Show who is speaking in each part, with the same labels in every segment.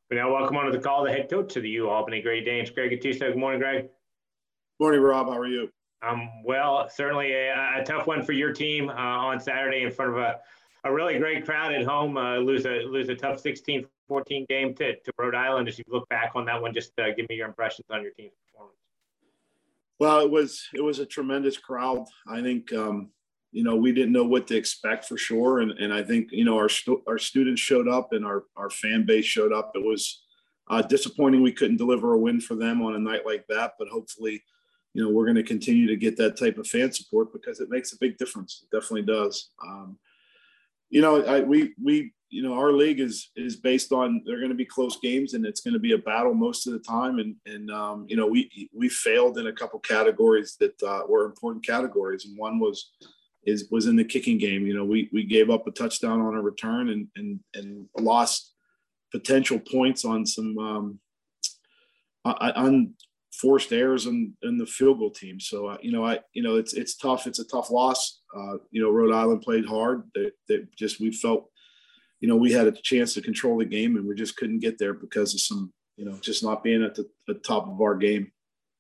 Speaker 1: We now welcome onto the call the head coach of the U Albany Great Danes, Greg Gattuso. Good morning, Greg.
Speaker 2: Morning, Rob. How are you?
Speaker 1: Well, certainly a tough one for your team on Saturday in front of a really great crowd at home. Lose a tough 16-14 game to Rhode Island. As you look back on that one, just give me your impressions on your team's performance.
Speaker 2: Well, it was a tremendous crowd. I think we didn't know what to expect for sure, and I think our students showed up and our fan base showed up. It was disappointing we couldn't deliver a win for them on a night like that, but hopefully, we're going to continue to get that type of fan support because it makes a big difference. It definitely does. Our league is based on they're going to be close games and it's going to be a battle most of the time. And we failed in a couple categories that were important categories. And one was in the kicking game. We gave up a touchdown on a return and lost potential points on some unforced errors in the field goal team. So, it's tough. It's a tough loss. Rhode Island played hard. We felt, we had a chance to control the game and we just couldn't get there because of some, just not being at the top of our game.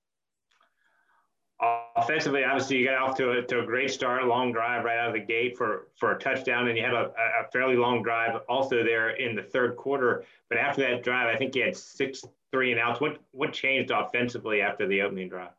Speaker 1: Offensively, obviously, you got off to a great start, long drive right out of the gate for a touchdown, and you had a fairly long drive also there in the third quarter. But after that drive, I think you had 6 3-and-outs. What changed offensively after the opening drive?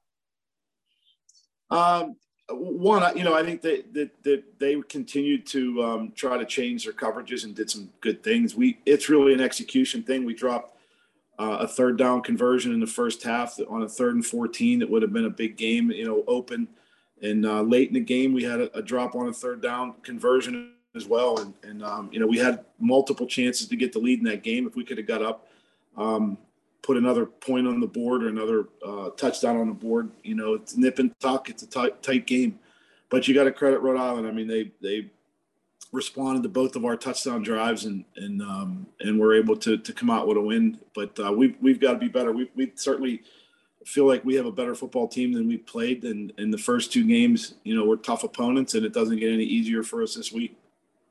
Speaker 2: One, I think that they continued to try to change their coverages and did some good things. It's really an execution thing. We dropped a third down conversion in the first half on a 3rd and 14. That would have been a big game, open. And late in the game, we had a drop on a third down conversion as well. And we had multiple chances to get the lead in that game. If we could have got up, put another point on the board or another touchdown on the board, it's nip and tuck. It's a tight game. But you got to credit Rhode Island. I mean, they responded to both of our touchdown drives and we're able to come out with a win. But we've got to be better. We certainly feel like we have a better football team than we've played. And in the first 2 games, we're tough opponents, and it doesn't get any easier for us this week.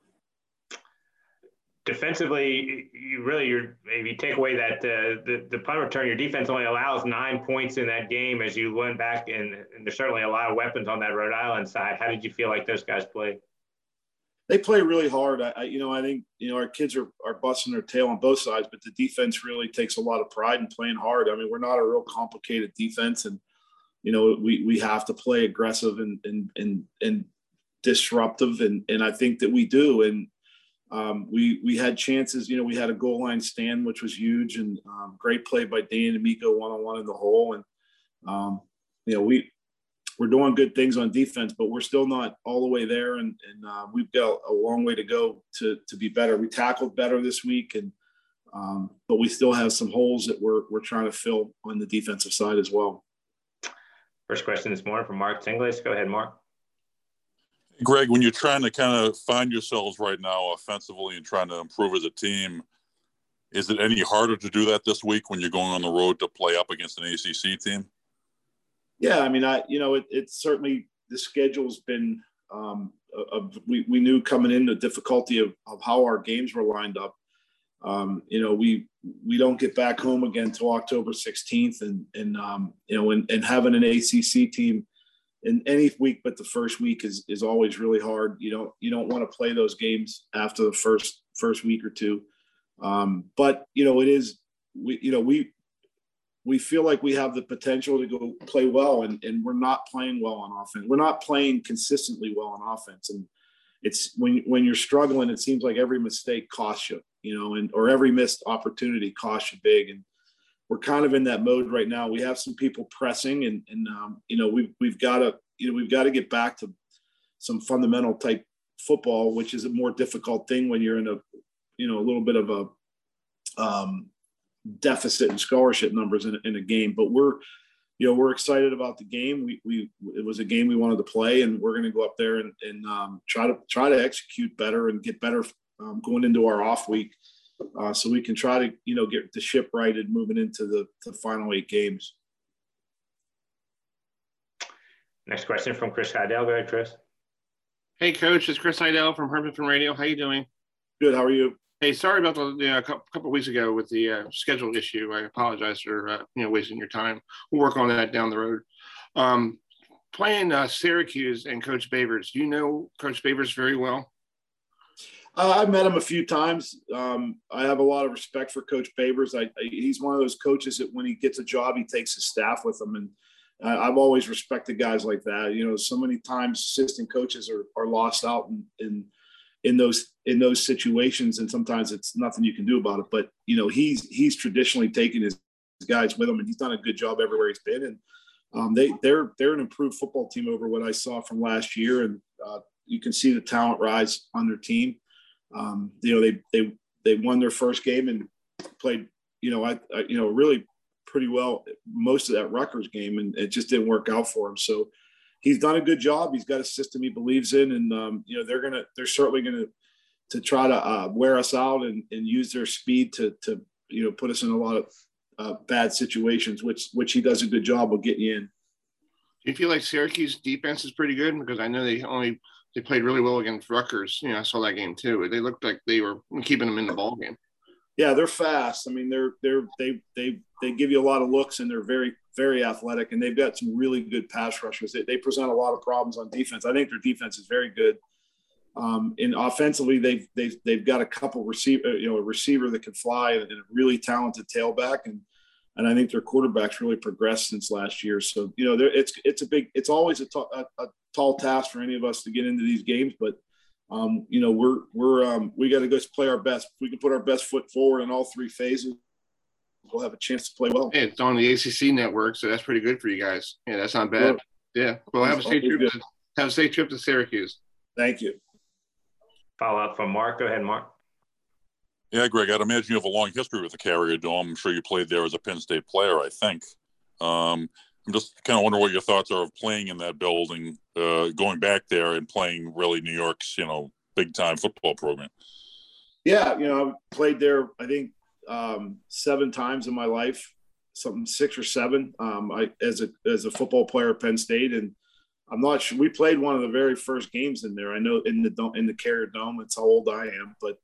Speaker 1: Defensively, if you take away that the punt return, your defense only allows 9 points in that game as you went back, and there's certainly a lot of weapons on that Rhode Island side. How did you feel like those guys played?
Speaker 2: They play really hard. I think our kids are busting their tail on both sides, but the defense really takes a lot of pride in playing hard. I mean, we're not a real complicated defense, and we have to play aggressive and disruptive, and I think that we do. And we had chances. We had a goal line stand, which was huge, and great play by Dan and Miko one-on-one in the hole. And we're doing good things on defense, but we're still not all the way there, and we've got a long way to go to be better. We tackled better this week, but we still have some holes that we're trying to fill on the defensive side as well.
Speaker 1: First question this morning from Mark Tinglis. Go ahead, Mark.
Speaker 3: Greg, when you're trying to kind of find yourselves right now offensively and trying to improve as a team, is it any harder to do that this week when you're going on the road to play up against an ACC team?
Speaker 2: Yeah, I mean, it's certainly the schedule's been. We knew coming in the difficulty of how our games were lined up. We don't get back home again till October 16th, and having an ACC team in any week but the first week is always really hard. You don't want to play those games after the first week or two. But it is we feel like we have the potential to go play well, and we're not playing well on offense. We're not playing consistently well on offense. And it's when you're struggling, it seems like every mistake costs you, or every missed opportunity costs you big. And we're kind of in that mode right now. We have some people pressing, and we've got to get back to some fundamental type football, which is a more difficult thing when you're in a little bit of a deficit in scholarship numbers in a game. But we're excited about the game. It was a game we wanted to play, and we're going to go up there and try to execute better and get better going into our off week, so we can try to get the ship righted moving into the final 8 games.
Speaker 1: Next question from Chris Heidel. Go ahead, Chris.
Speaker 4: Hey, Coach. It's Chris Heidel from Hermanton Radio. How you doing?
Speaker 2: Good. How are you?
Speaker 4: Hey, sorry about a couple of weeks ago with the schedule issue. I apologize for wasting your time. We'll work on that down the road. Playing Syracuse and Coach Babers. Do you know Coach Babers very well?
Speaker 2: I've met him a few times. I have a lot of respect for Coach Babers. He's one of those coaches that when he gets a job, he takes his staff with him, and I've always respected guys like that. So many times assistant coaches are lost out in those situations, and sometimes it's nothing you can do about it. But he's traditionally taken his guys with him, and he's done a good job everywhere he's been. And they're an improved football team over what I saw from last year, and you can see the talent rise on their team. They won their first game and played really pretty well most of that Rutgers game, and it just didn't work out for him. So he's done a good job. He's got a system he believes in, and they're certainly gonna try to wear us out and use their speed to put us in a lot of bad situations, which he does a good job of getting you in.
Speaker 4: Do you feel like Syracuse defense is pretty good? Because I know they played really well against Rutgers. I saw that game too. They looked like they were keeping them in the ball game.
Speaker 2: Yeah, they're fast. I mean, they give you a lot of looks, and they're very, very athletic, and they've got some really good pass rushers. They present a lot of problems on defense. I think their defense is very good. And offensively, they've got a couple a receiver that can fly, and a really talented tailback, and I think their quarterback's really progressed since last year. So it's always a tall task for any of us to get into these games, but we got to go play our best. If we can put our best foot forward in all three phases, we'll have a chance to play well.
Speaker 4: Hey, it's on the ACC network, so that's pretty good for you guys. Yeah, that's not bad. Yeah, well, have a safe trip. Have a safe trip to Syracuse.
Speaker 2: Thank you.
Speaker 1: Follow up from Mark. Go ahead, Mark.
Speaker 3: Yeah, Greg, I'd imagine you have a long history with the Carrier Dome. I'm sure you played there as a Penn State player, I think. I'm just kind of wondering what your thoughts are of playing in that building, going back there and playing really New York's, big-time football program.
Speaker 2: Yeah, I've played there, I think, 7 times in my life, 6 or 7. As a football player at Penn State, and I'm not sure. We played one of the very first games in there. I know in the Carrier Dome. It's how old I am, but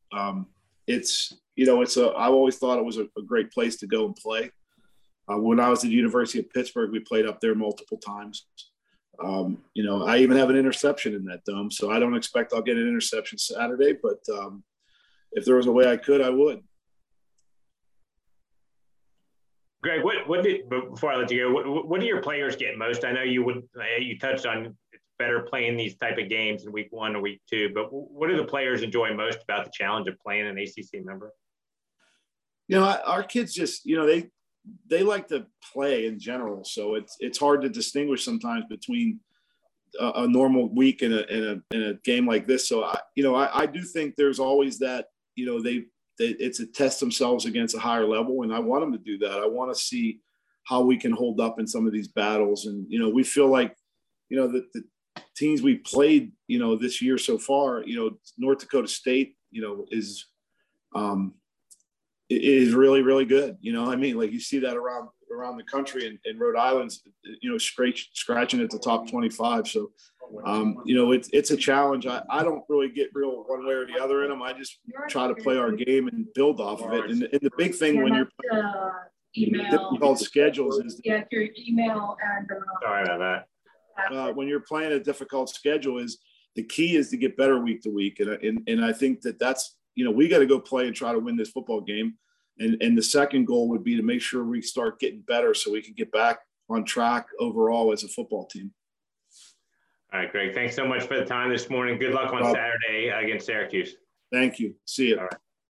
Speaker 2: I've always thought it was a great place to go and play. When I was at the University of Pittsburgh, we played up there multiple times. I even have an interception in that dome, so I don't expect I'll get an interception Saturday, but if there was a way I could, I would.
Speaker 1: Greg, before I let you go, what do your players get most? I know you touched on it's better playing these type of games in week 1 or week 2, but what do the players enjoy most about the challenge of playing an ACC member?
Speaker 2: Our kids just, they like to play in general, so it's hard to distinguish sometimes between a normal week and a game like this. So I do think there's always that it's to test themselves against a higher level, and I want them to do that. I want to see how we can hold up in some of these battles, and we feel like the teams we played this year so far, North Dakota State is really, really good. Like you see that around the country, and Rhode Island's, scratching at the top 25. So, it's a challenge. I don't really get real one way or the other in them. I just try to play our game and build off of it. And the big thing when you're playing difficult schedules is
Speaker 5: your email and
Speaker 1: sorry about
Speaker 2: that. When you're playing a difficult schedule, is the key is to get better week to week. And I think that's we got to go play and try to win this football game. And the second goal would be to make sure we start getting better so we can get back on track overall as a football team.
Speaker 1: All right, Greg, thanks so much for the time this morning. Good luck on Saturday against Syracuse.
Speaker 2: Thank you. See you.
Speaker 1: All right.